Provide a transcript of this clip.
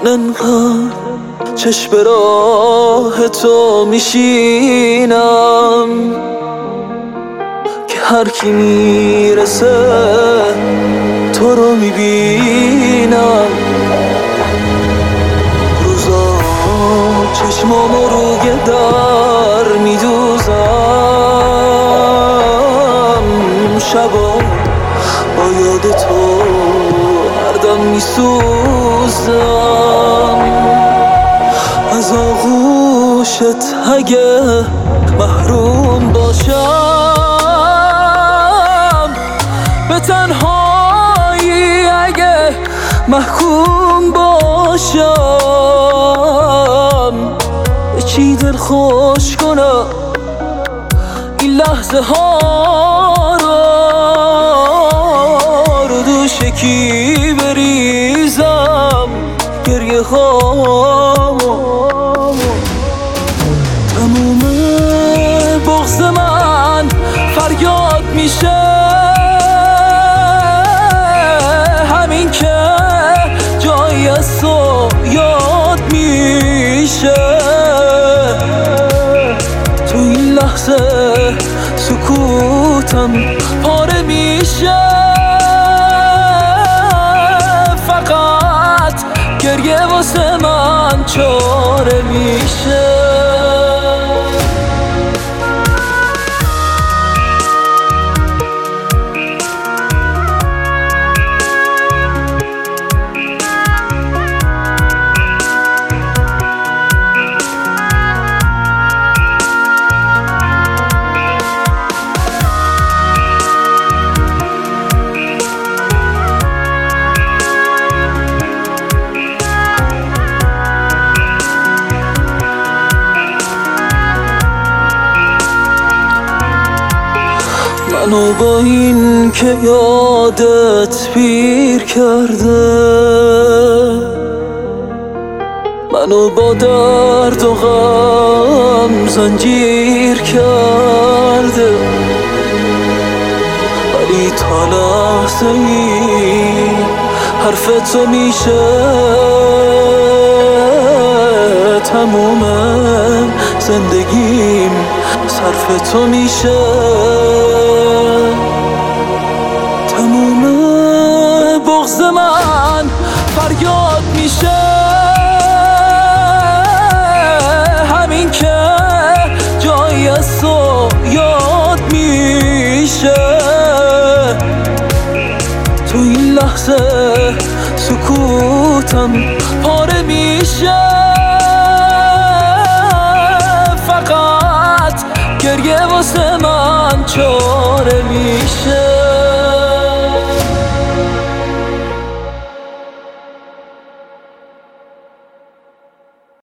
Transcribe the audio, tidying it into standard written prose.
انقدر چشم راه تو میشینم که هر کی میرسه تو رو میبینم. روزا چشمامو روی در میدوزم، شبا با یاد تو هر دم میسوزم. از آغوشت اگه محروم باشم، به تنهایی اگه محکوم باشم، به چی دل خوش کنم این لحظه ها رو دوش کی بریزم گریه هامو. تموم بغض من فریاد میشه، همین که جایی از تو یاد میشه. تو این لحظه سکوتم پاره میشه، فقط گریه واسه من چاره میشه. منو با این که یادت پیر کرده، منو با درد و غم زنجیر کرده، ولی تا لحظه ای حرف تو میشه تموم زندگیم، صرف تو میشه. تموم بغض من فریاد میشه، همین که جایی از تو یاد میشه. تو این لحظه سکوتم پاره میشه، فقط گریه واسه من چاره میشه.